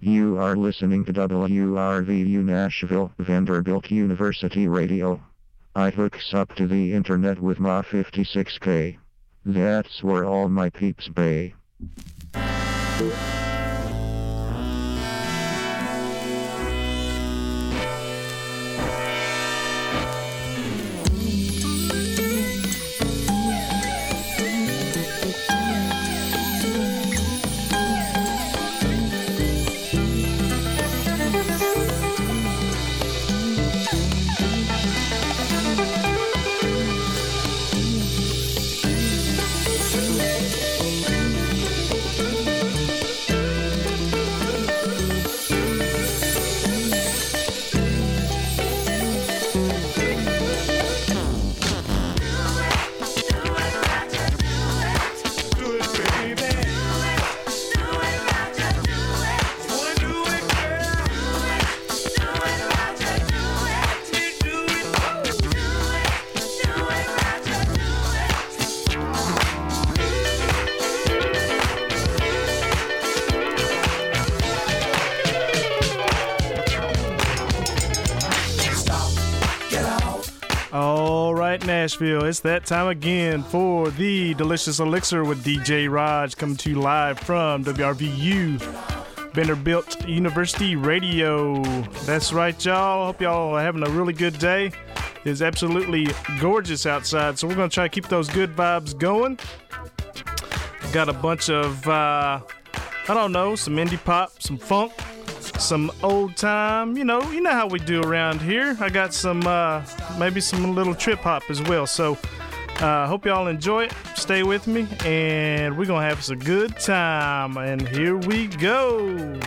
You are listening to WRVU Nashville, Vanderbilt University Radio. I hooks up to the internet with my 56K. That's where all my peeps bay. Nashville, it's that time again for the Delicious Elixir with DJ Raj, coming to you live from WRVU Vanderbilt University Radio. That's right, y'all. Hope y'all are having a really good day. It's absolutely gorgeous outside, so we're going to try to keep those good vibes going. Got a bunch of, some indie pop, some funk, some old time, you know how we do around here. I got some, maybe some little trip hop as well. So, hope y'all enjoy it. Stay with me, and we're gonna have some good time. And here we go.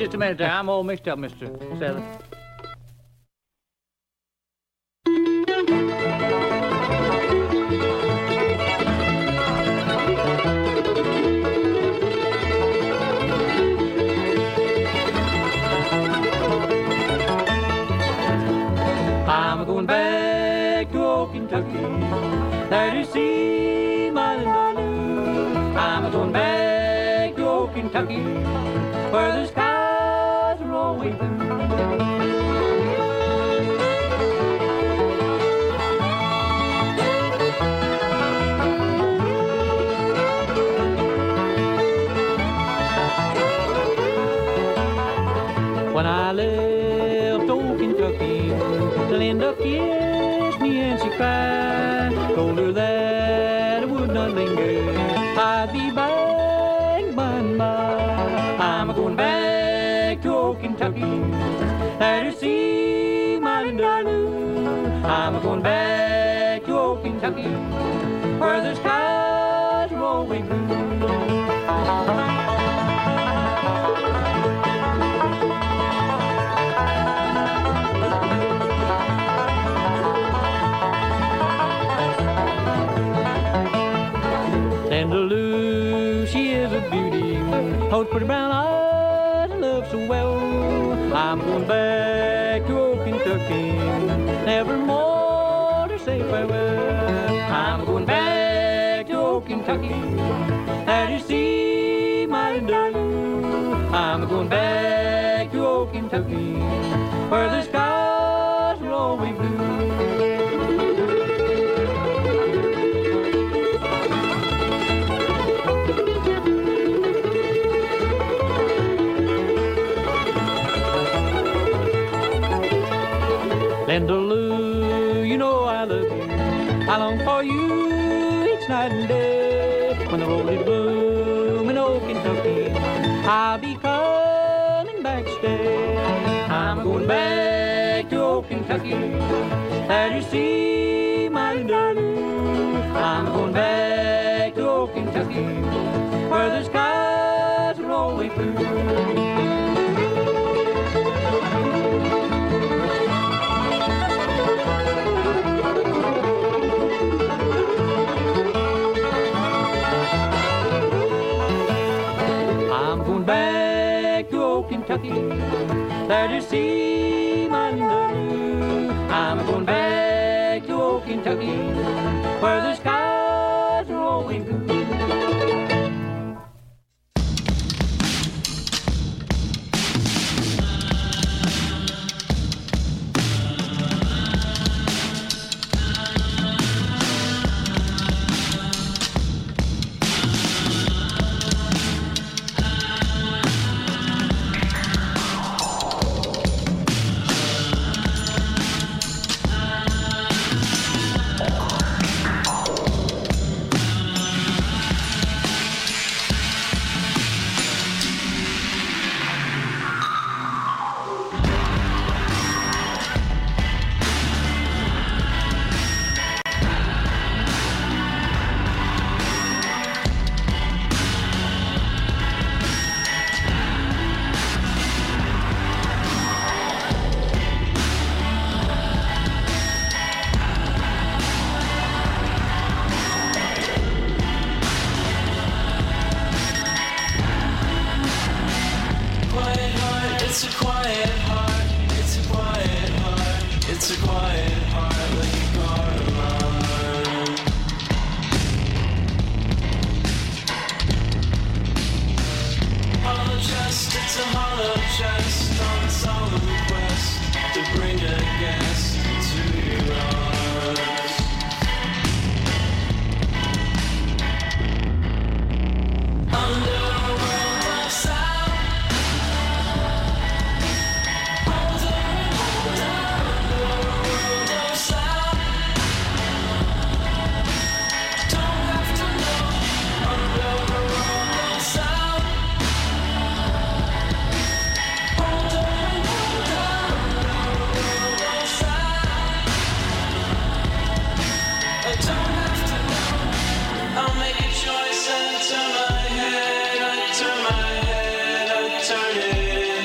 just a minute there. I'm all mixed up, Mr. Sally. I'm going back to old Kentucky, there to see my little Lou. I'm going back to old Kentucky, where the skies are always blue. When I left old Kentucky, Linda kissed me and she cried, told her that I would not linger, I'd be back by and by. I'm going back to old Kentucky, there to see my Linda Lou. I'm going back to old Kentucky, where the skies are always blue. Linda Lou, she is a beauty, those pretty brown eyes I love so well. I'm going back to old Kentucky, never more to say farewell. I'm going back to old Kentucky, there to see my Linda Lou. I'm going back to old Kentucky, where the skies are always blue. Linda Lou, you know I love you, I long for you each night and day. When the roses bloom in old Kentucky, I'll be coming back to stay. I'm going back to old Kentucky, there to see my Linda Lou. I'm going back to old Kentucky, where the skies are always blue. Back to old Kentucky, there to see my Linda Lou. I'm going back to old Kentucky, where the skies are always blue.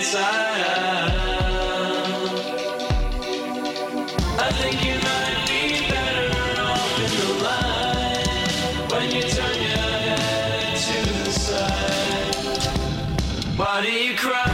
inside out. I think you might be better off in the light when you turn your head to the side. Why do you cry?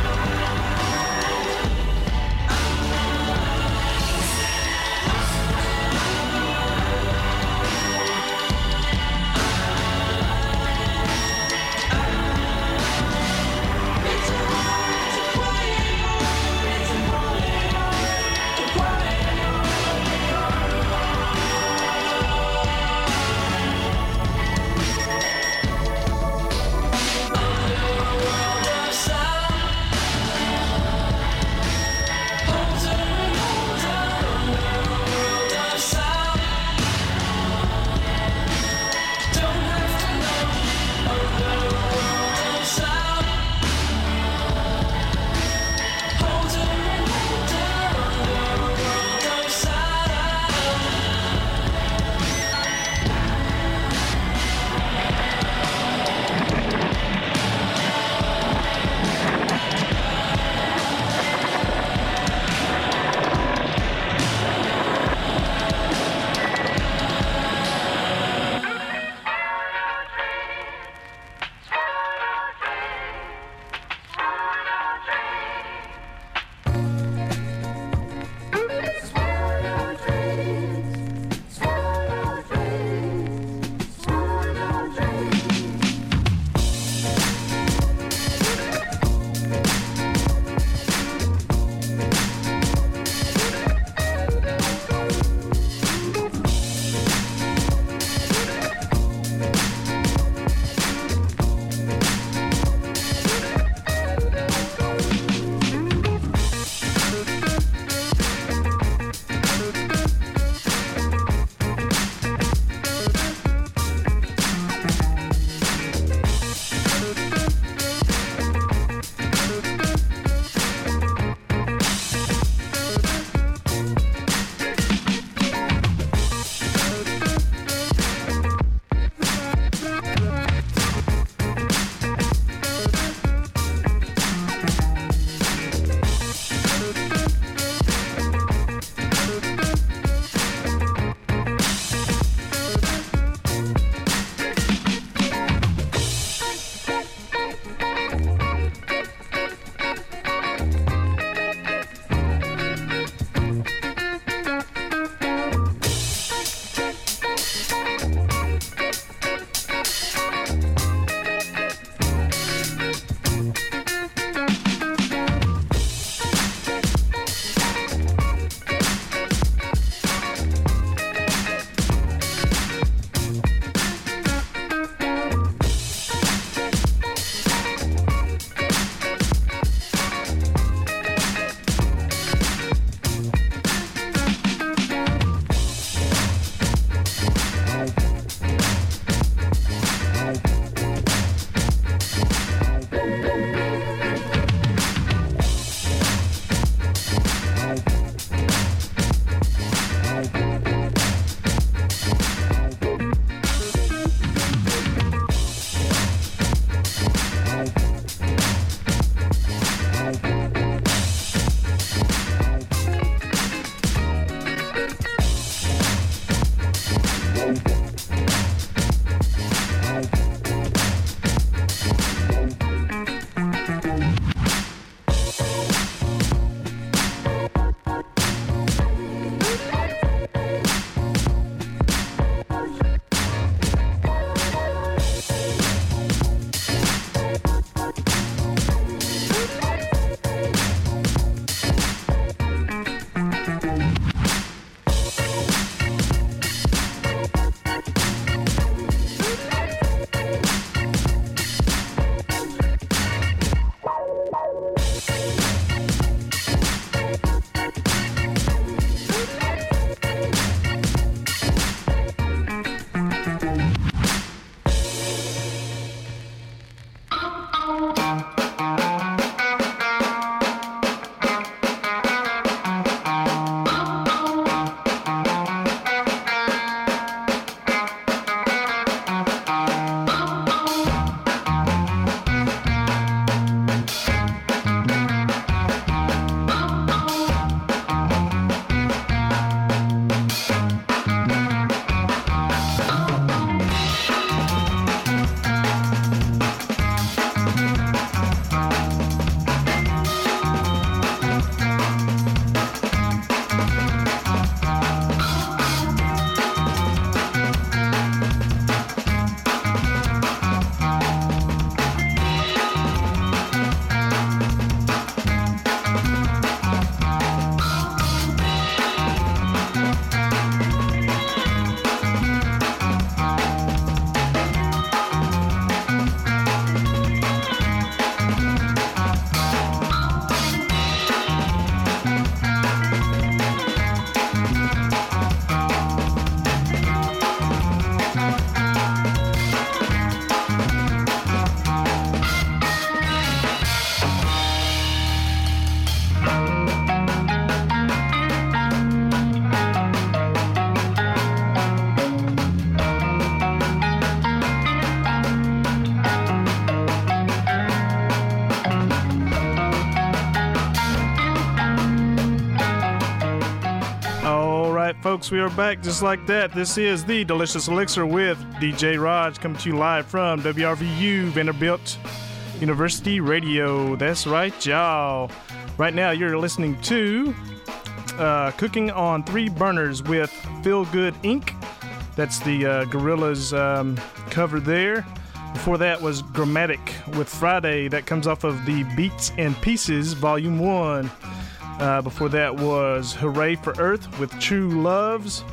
folks, we are back just like that. This is the Delicious Elixir with DJ Raj, coming to you live from WRVU, Vanderbilt University Radio. That's right, y'all. Right now, you're listening to Cooking on Three Burners with Feel Good Inc. That's the Gorillaz cover there. Before that was Grammatic with Friday. That comes off of the Beats and Pieces, Volume 1. Before that was Hooray for Earth with True Loves.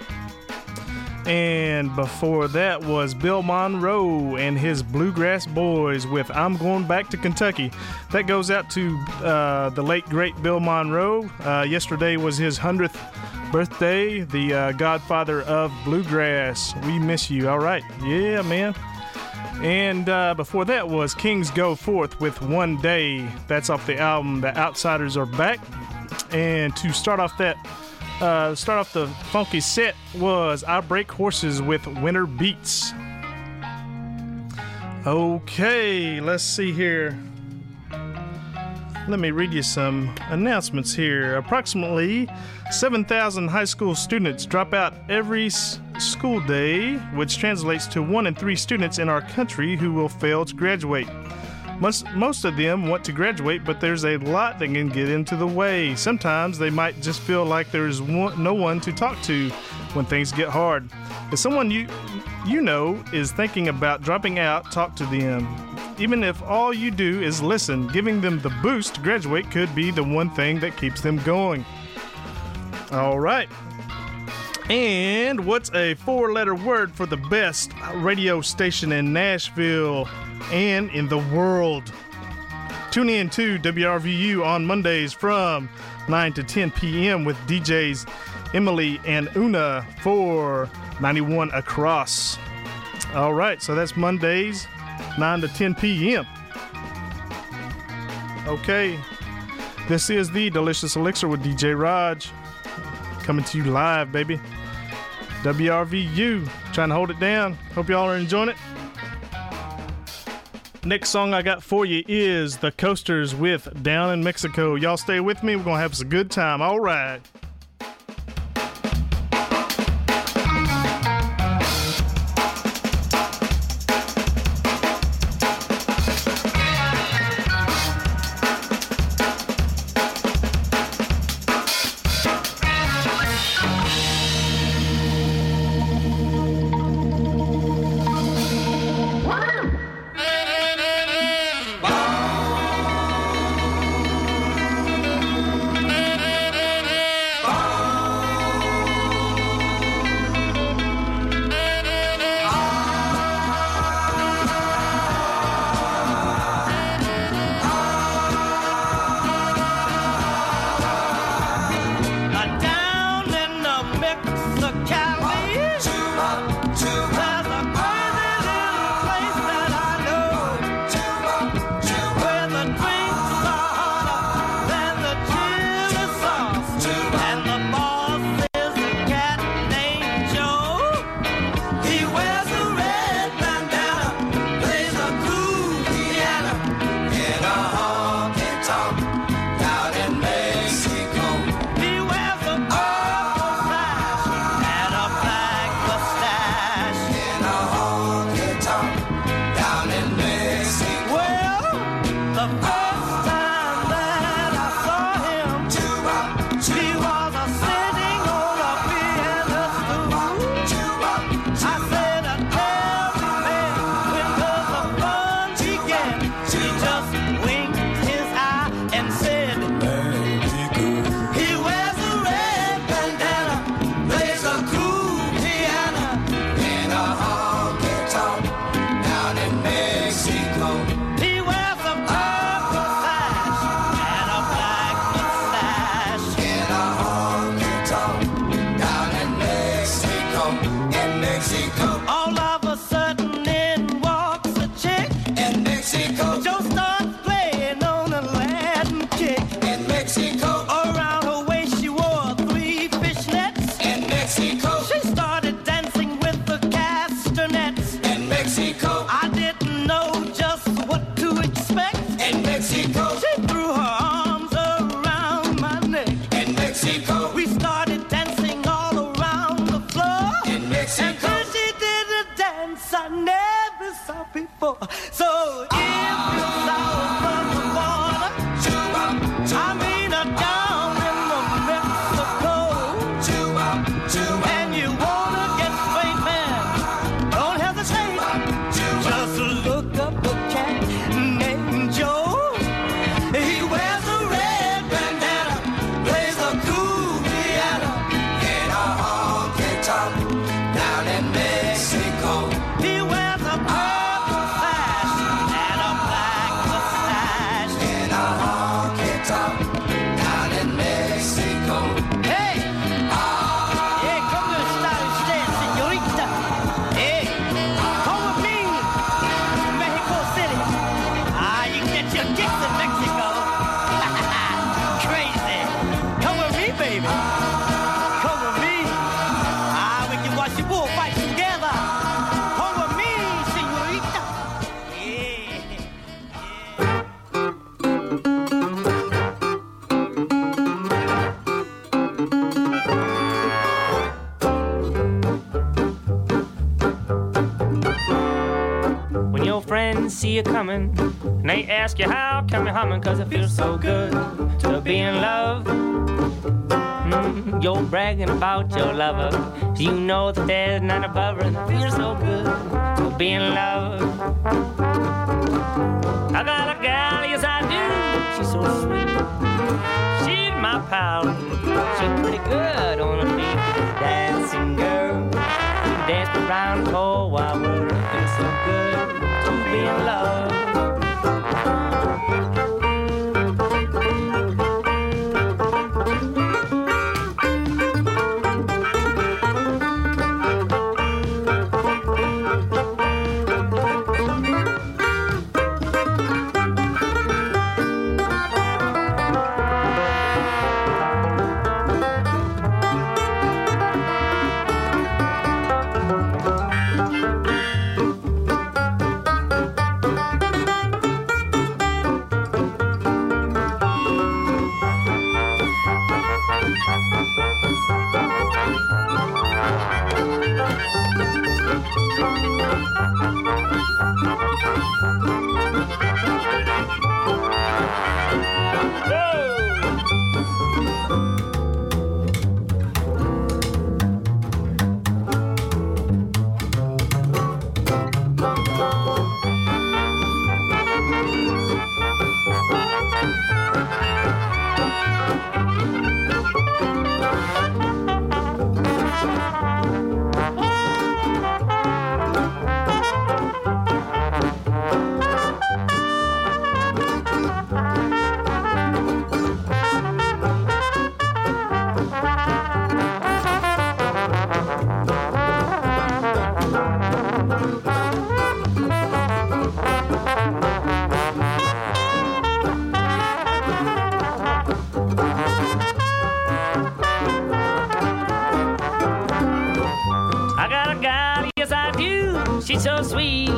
And before that was Bill Monroe and his Bluegrass Boys with I'm Going Back to Kentucky. That goes out to the late, great Bill Monroe. Yesterday was his 100th birthday, the godfather of Bluegrass. We miss you. All right. Yeah, man. And before that was Kings Go Forth with One Day. That's off the album The Outsiders Are Back. And to start off the funky set was I Break Horses with Winter Beats. Okay, let's see here. Let me read you some announcements here. Approximately 7,000 high school students drop out every school day, which translates to 1 in 3 students in our country who will fail to graduate. Most of them want to graduate, but there's a lot that can get into the way. Sometimes they might just feel like there's no one to talk to when things get hard. If someone you know is thinking about dropping out, talk to them. Even if all you do is listen, giving them the boost to graduate could be the one thing that keeps them going. All right. And what's a 4-letter word for the best radio station in Nashville and in the world? Tune in to WRVU on Mondays from 9 to 10 p.m. with DJs Emily and Una for 91 Across. All right, so that's Mondays, 9 to 10 p.m. Okay, this is the Delicious Elixir with DJ Raj. Coming to you live, baby. WRVU, trying to hold it down. Hope y'all are enjoying it. Next song I got for you is The Coasters with Down in Mexico. Y'all stay with me. We're going to have us a good time. All right. He wears a purple you coming. And they ask you how, come you humming, cause it feels so good to be in love. You're bragging about your lover. You know that there's none above her, and it feels so good to be in love. I got a gal, yes I do. She's so sweet. She's my pal. She's pretty good on her feet. Dancing girl. We danced around the whole wide world. It feels so good to be in love. She's so sweet,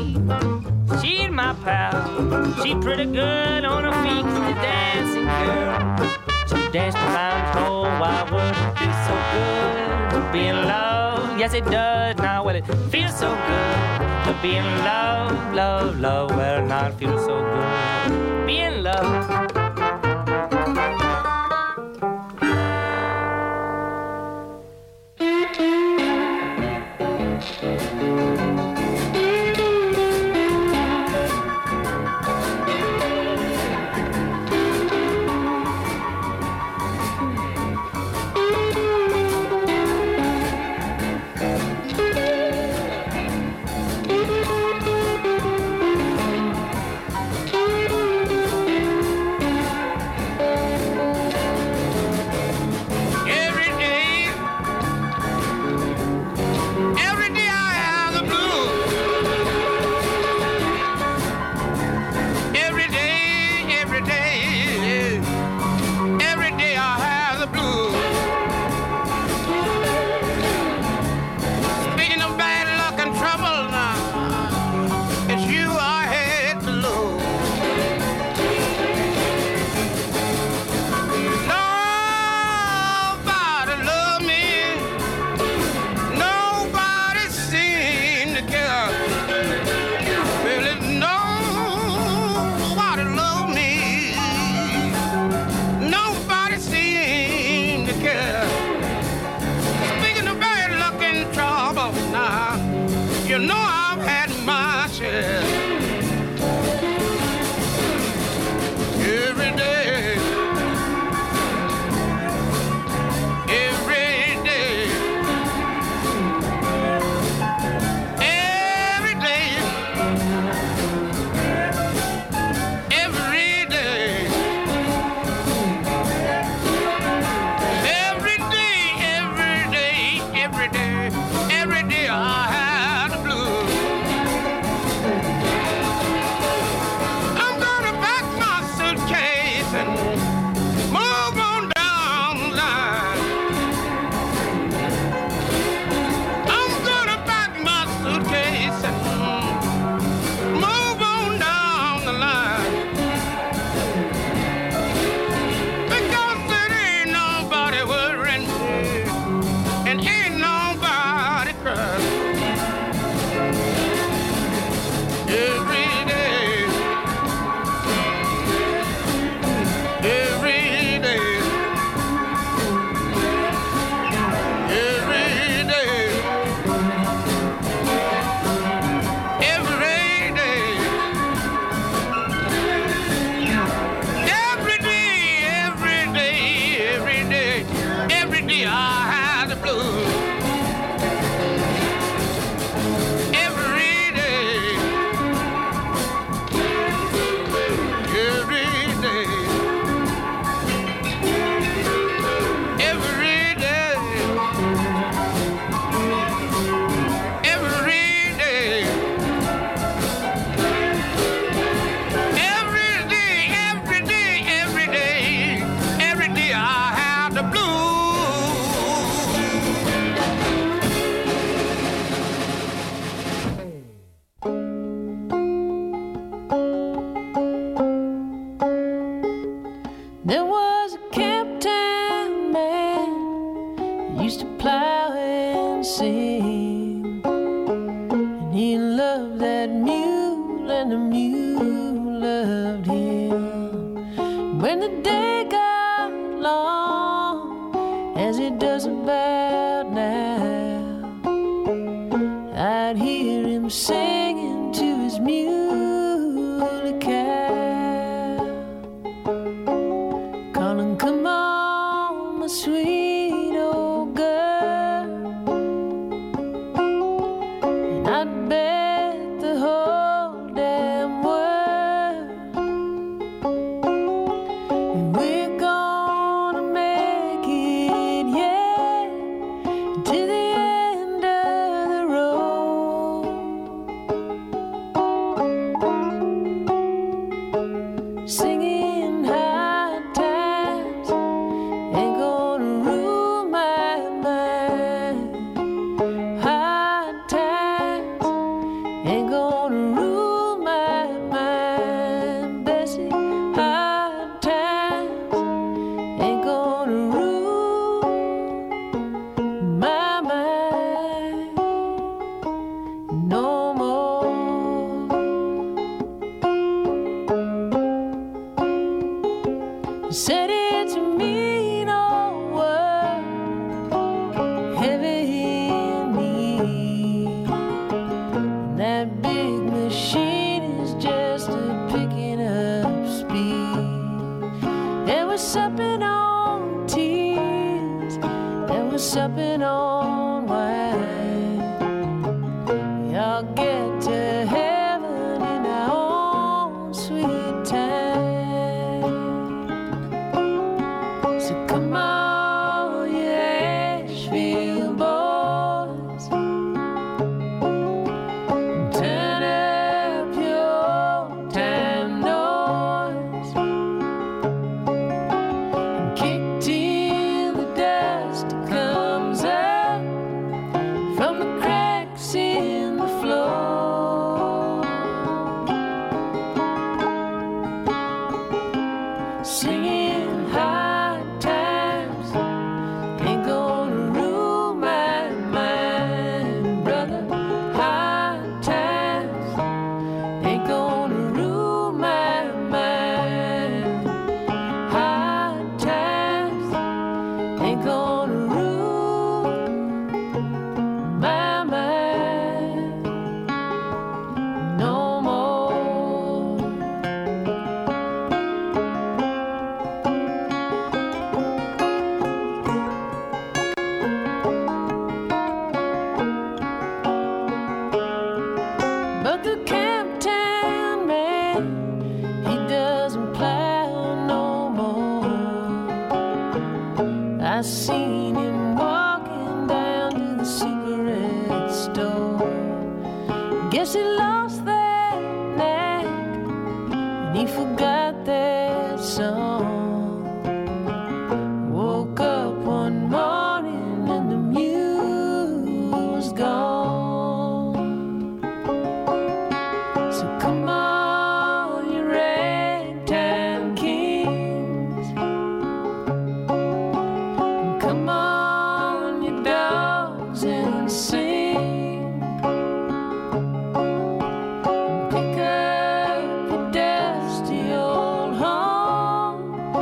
she's my pal. She's pretty good on her feet, the dancing girl. She danced around the whole wide world. It feels so good to be in love. Yes, it does now. Well, it feels so good to be in love, love, love. Well, now it feels so good. Be in love. There was a camptown man who used to plow and sing, and he loved that mule and the mule loved him. When the day got long, as it does about now, I'd hear him singing to his muley cow, calling, "Come on, my sweet old girl." And I'd bet the whole damn world that we're gonna make it, yeah, to the end of the road. Singing high times ain't gonna rule my mind. High times ain't gonna rule my mind, Bessie. High times ain't gonna rule my mind no more. Said it's a mean old world, heavy in me. That big machine is just a picking up speed. There was supping on tears, there was supping on wine. Y'all get to heaven in our own sweet time. So come on, you Asheville boys, turn up your old time noise, and kick till the dust comes up from the cracks in the floor. Singing high times ain't gonna rule my mind, brother. High times ain't gonna rule my mind. High times ain't gonna rule my mind no more. But the camptown man, he doesn't plow no more. I seen him walking down to the cigarette store. Guess he lost that knack and he forgot that song. Woke up one morning and the mule was gone. So come on, you ragtime kings, come on, you dogs, and sing. Pick up your dusty old home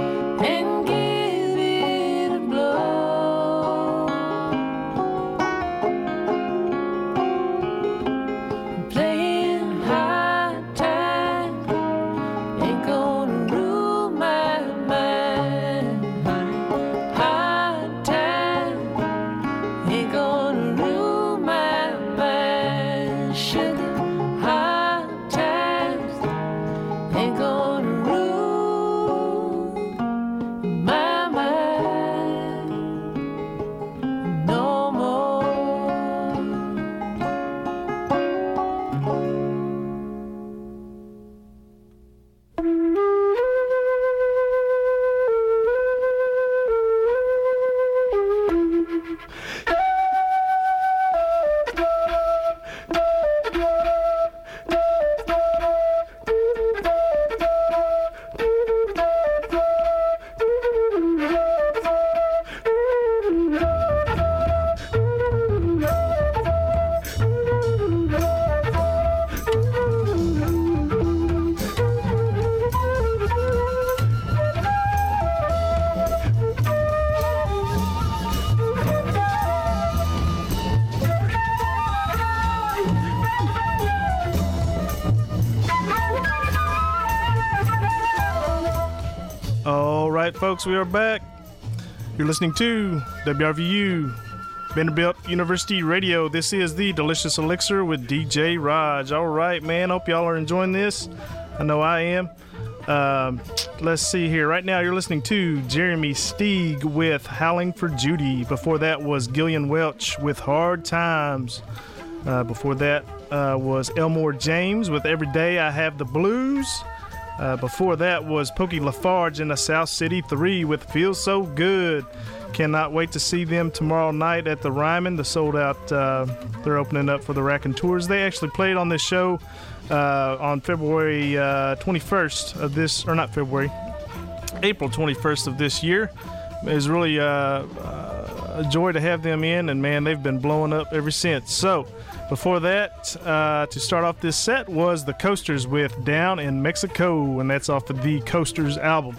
All right, folks, we are back. You're listening to WRVU, Vanderbilt University Radio. This is the Delicious Elixir with DJ Raj. All right, man. Hope y'all are enjoying this. I know I am. Let's see here. Right now, you're listening to Jeremy Steig with Howling for Judy. Before that was Gillian Welch with Hard Times. Before that was Elmore James with Every Day I Have the Blues. Before that was Pokey Lafarge in the South City 3 with Feels So Good. Cannot wait to see them tomorrow night at the Ryman. The sold out, they're opening up for the Raconteurs. They actually played on this show on February 21st of this, or not February, April 21st of this year. It was really a joy to have them in, and man, they've been blowing up ever since. So, before that, to start off this set was the Coasters with Down in Mexico, and that's off of the Coasters album.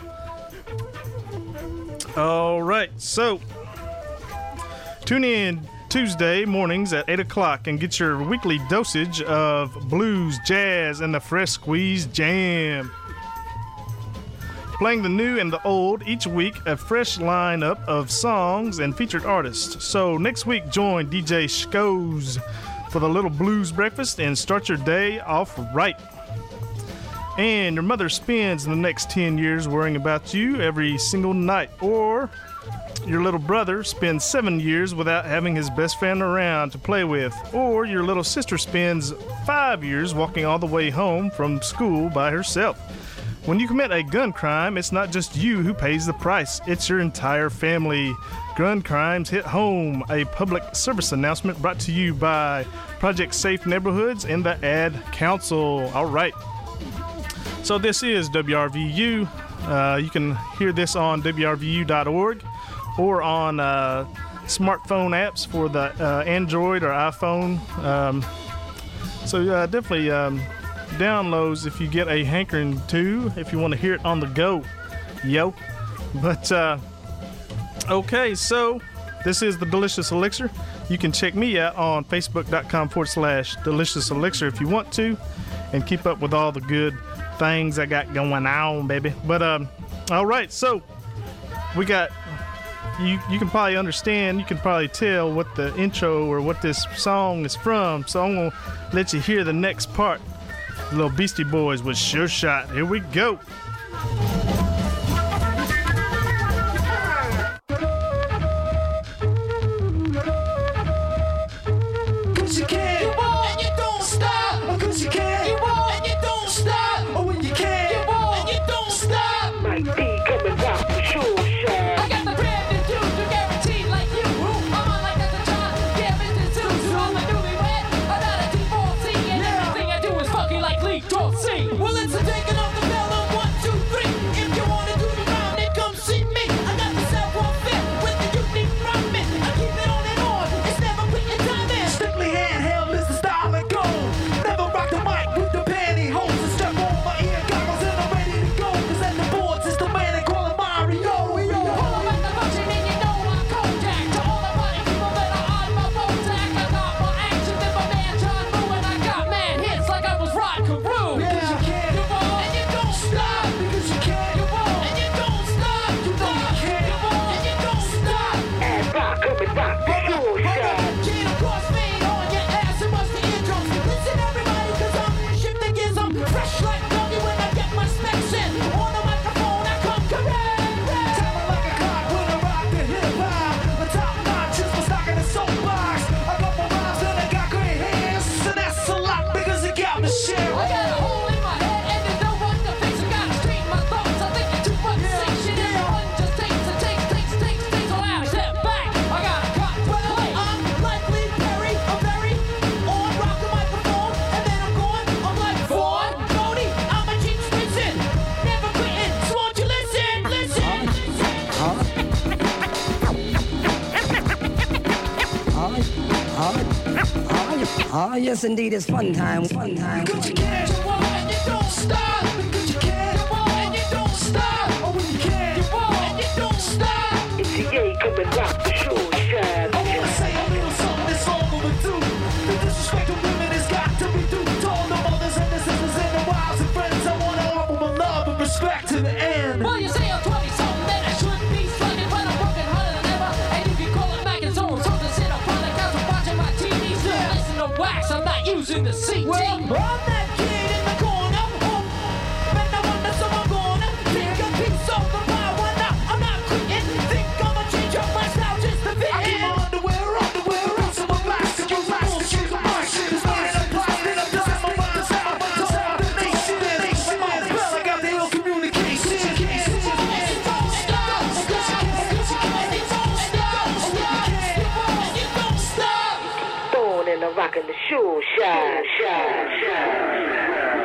All right, so tune in Tuesday mornings at 8 o'clock and get your weekly dosage of blues, jazz, and the fresh squeezed jam. Playing the new and the old each week, a fresh lineup of songs and featured artists. So next week, join DJ Schkoes for the little blues breakfast and start your day off right. And your mother spends the next 10 years worrying about you every single night. Or your little brother spends 7 years without having his best friend around to play with. Or your little sister spends 5 years walking all the way home from school by herself. When you commit a gun crime, it's not just you who pays the price, it's your entire family. Gun crimes hit home, a public service announcement brought to you by Project Safe Neighborhoods and the Ad Council. All right. So this is WRVU. You can hear this on WRVU.org or on smartphone apps for the Android or iPhone. So definitely downloads if you get a hankering to, if you want to hear it on the go. Yo. But, okay, so this is the Delicious Elixir. You can check me out on Facebook.com/Delicious Elixir if you want to, and keep up with all the good things I got going on, baby. But, all right, so we got, you can probably understand, you can probably tell what the intro or what this song is from, so I'm going to let you hear the next part. Little Beastie Boys with Sure Shot. Here we go. Cause you can, you won't, and you don't stop. Cause you can, you won't, and you don't stop. Oh, when you can, you won't, and you don't stop. Mike D coming out for Sure Shot. I got the brand new dude, you guaranteed like you. I'm on like that's a John. Yeah, Mr. Zeus, so I'm a newlywed. I'm not a D4C, and everything I do is fucking like Lee Dorsey. Well, it's a taking off the bell of 1, 2, 3. If you wanna do the round, then come see me. I got the 7-1-5 with the unique rhyming. I keep it on and on. It's never putting time in. Strictly handheld is the style and gold. Never rock the mic with the pantyhose. And step on my ear goggles and I'm ready to go. Cause at the boards it's the man they call him Mario. Pull up at the function and you know I'm Kodak. To all the party people that are on my Bojack. I got more action than my man John Woo. And I got mad hits like I was Rod Carew. Because you can, you won't, and you don't stop. Because you can, you won't, and you don't stop. You know you can, you won't, and you don't stop. And rock coming back for Sure Shot. Can't cross me on your ass and bust the eardrums. Listen everybody, cause I'm shifting gears. I'm fresh like doggy when I get my specs in. On the microphone I come correct. Tell like a clock when I rock the hip hop. The top notch is my stock in the soapbox. I got my rhymes and I got great hands. And that's a lot because it got me shit. I got a hole in my head and there's no one to fix. I gotta straighten my thoughts. I think you're too much sick shit. Everyone just takes a takes. So loud, step back. I got a cut. Well, I'm like Lee Perry. I'm very on rock the microphone. And then I'm going. I'm like Vaughn Cody. I'm a cheap spittin'. Never quitting. So won't you listen? Ah, yes, indeed, it's fun time. Fun time. Cause you can, you won't, and you don't stop. Because you can, you won't, and you don't stop. Oh, when you can, you won't, and you don't stop. It's the A coming rock for Sure Shot. I wanna say a little something that's all overdue. The disrespect of women has got to be due to all the mothers and the sisters and the wives and friends. I wanna offer my love and respect to the end. Well, you say I'm 20 Sure shine.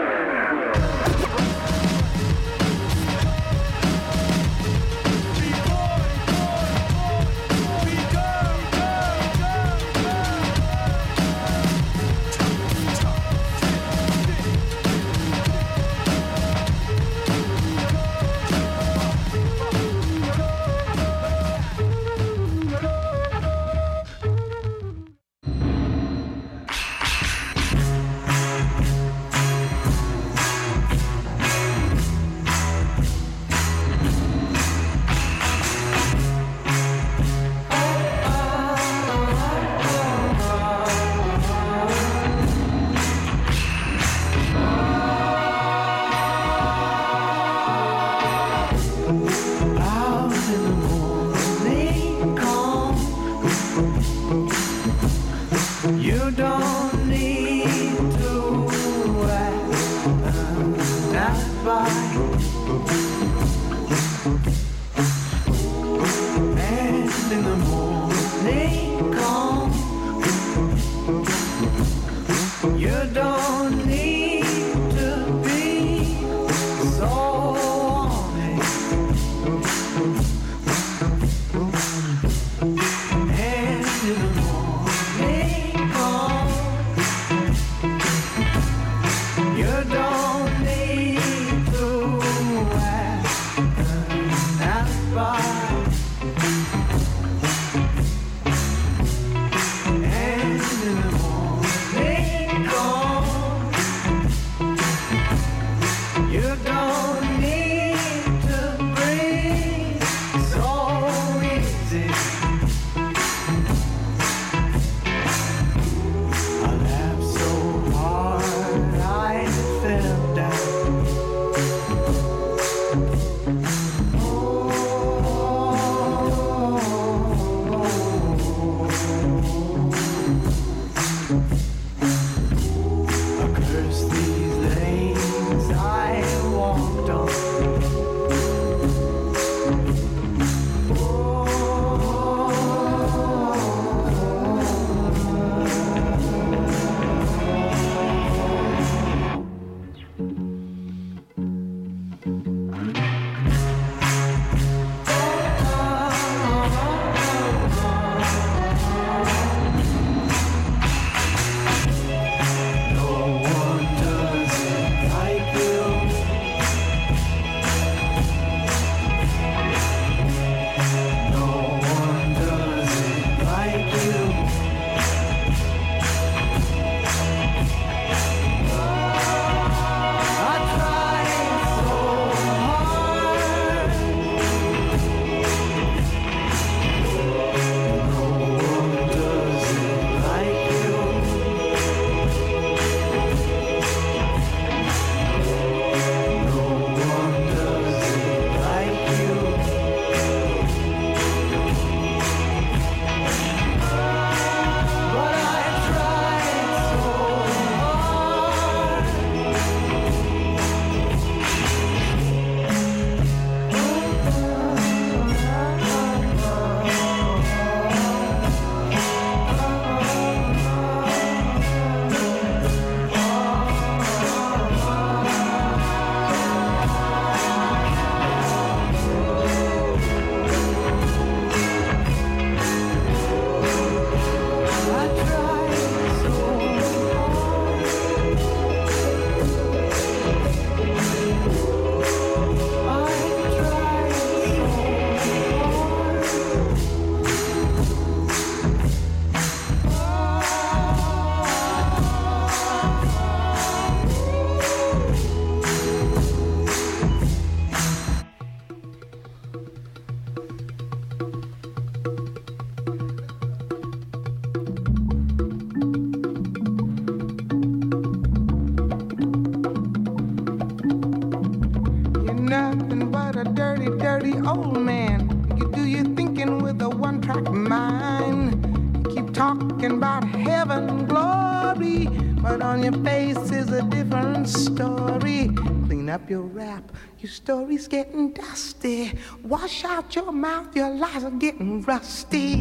dirty old man. You do your thinking with a one-track mind. You keep talking about heaven and glory, but on your face is a different story. Clean up your rap, your story's getting dusty. Wash out your mouth, your lies are getting rusty.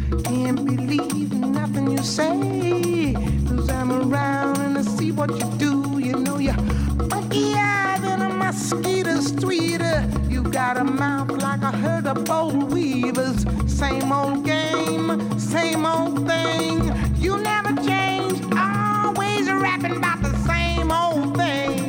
Can't believe nothing you say. 'Cause I'm around and I see what you do. You know you're funkier than a mosquito's tweeter. You got a mouth like a herd of bold weavers. Same old game, same old thing. You never change, always rapping about the same old thing.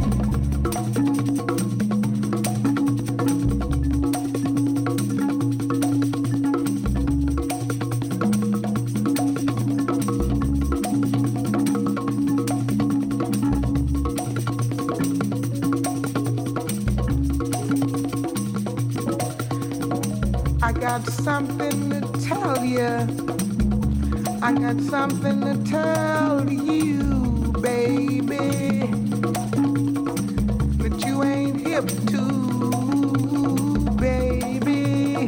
I got something to tell you. I got something to tell you, baby, that you ain't hip to, baby.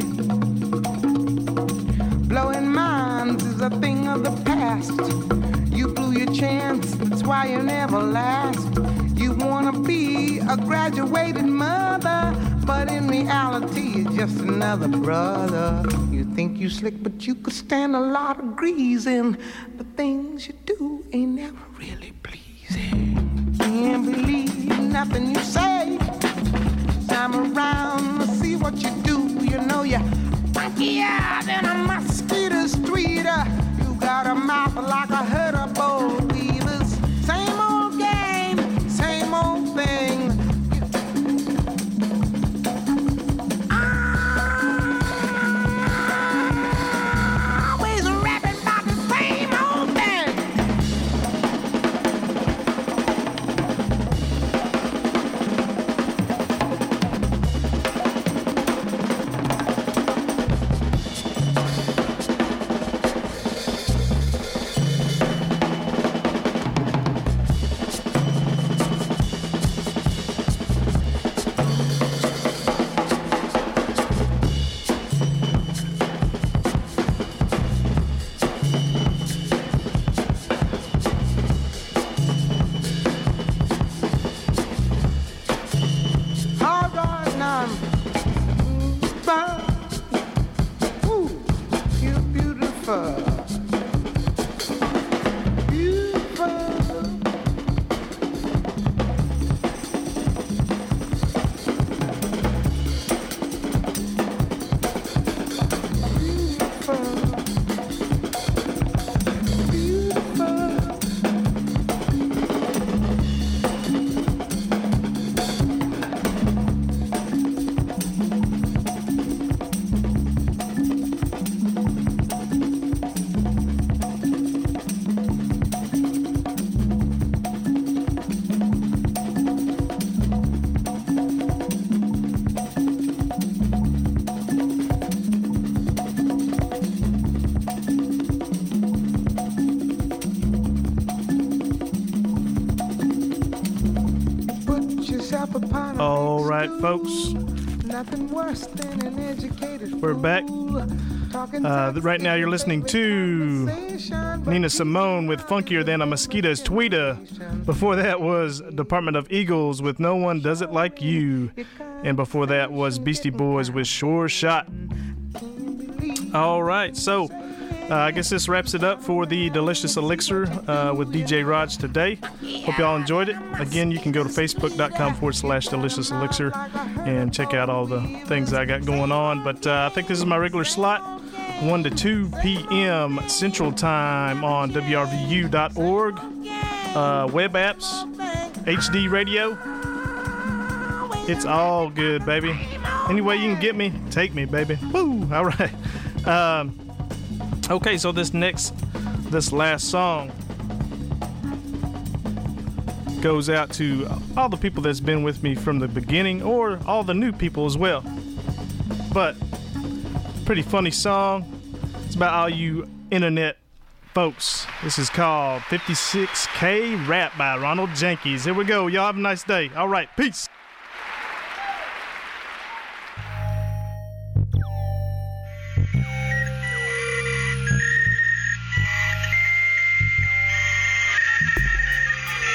Blowing minds is a thing of the past. You blew your chance, that's why you never last. You wanna be a graduated mother, but in reality you're just another brother. You think you slick, but you could stand a lot of greasing. The things you do ain't never really pleasing. Can't believe nothing you say. I'm around to see what you do. You know you're funkier than a mosquito's tweeter. You got a mouth like a herd of bold weavers. Same old game, same old thing. Always rapping about the same old thing. All right now. Ooh, you're beautiful. Beautiful. Beautiful. Put yourself upon a All right, folks. nothing worse than an educated We're back. Right now you're listening to Nina Simone with Funkier Than a Mosquito's Tweeter. Before that was Department of Eagles with No One Does It Like You. And before that was Beastie Boys with Sure Shot. All right, so I guess this wraps it up for the Delicious Elixir with DJ Raj today. Hope y'all enjoyed it. Again, you can go to facebook.com/Delicious Elixir and check out all the things I got going on. But I think this is my regular slot, 1 to 2 p.m. Central Time on WRVU.org, web apps, HD radio. It's all good, baby. Any way you can get me, take me, baby. Woo! All right. Okay, so this last song goes out to all the people that's been with me from the beginning, or all the new people as well. But pretty funny song. It's about all you internet folks. This is called 56K Rap by Ronald Jenkins. Here we go. Y'all have a nice day. All right, peace.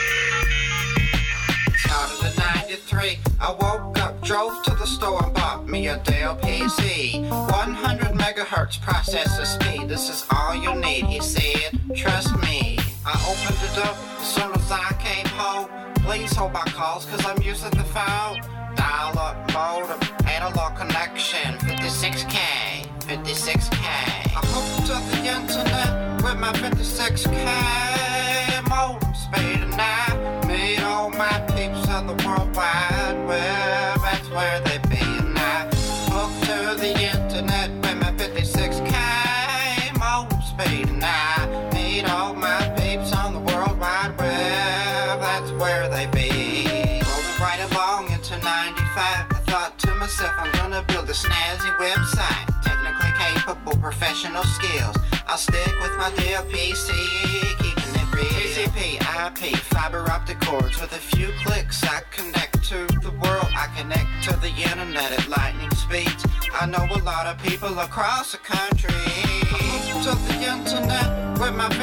I woke up, drove to the store and bought me me a Dell PC, 100 megahertz processor speed. This is all you need, he said. Trust me. I opened it up as soon as I came home. Please hold my calls, cause I'm using the phone. Dial-up modem, analog connection, 56K, 56K. I hooked up the internet with my 56K modem speed, and I meet all my peeps on the World Wide Web. That's where they be, and I hooked to the internet with my 56K modem speed, and I meet all my peeps on the World Wide Web. That's where they be. Rolling right along into 95, I thought to myself, I'm gonna build a snazzy website. Technically capable, professional skills. I'll stick with my Dell PC, keeping it real. TCP, IP, fiber optic cords. With a few clicks, I connect to the world. I connect to the internet at lightning speeds. I know a lot of people across the country. To the internet with my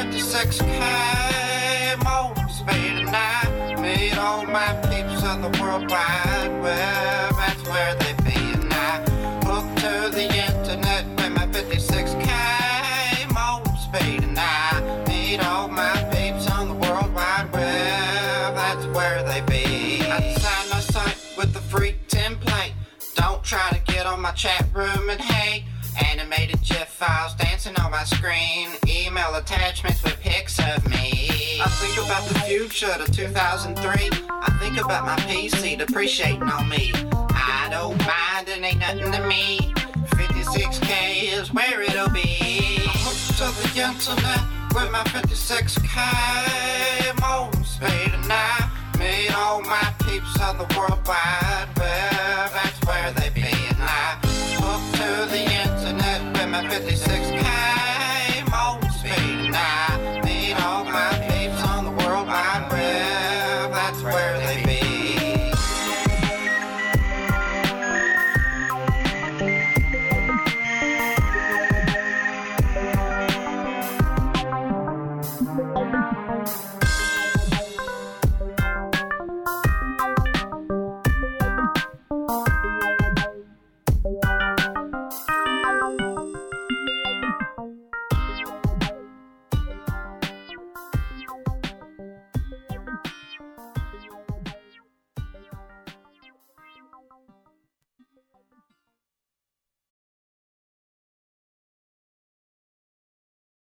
56K modem speed, and I meet all my peeps on the World Wide Web. That's where they be, and I hook to the internet with my 56K modem speed, and I meet all my peeps on the World Wide Web. That's where they be. I designed my site with the free template. Don't try to get on my chat room and hate. Animated GIF files dancing on my screen. Email attachments with pics of me. I think about the future to 2003. I think about my PC depreciating on me. I don't mind, it ain't nothing to me. 56K is where it'll be. I hooked to the internet with my 56K modem speed, and I meet all my peeps on the World Wide Web. That's where they be, and I hooked to the internet with my 56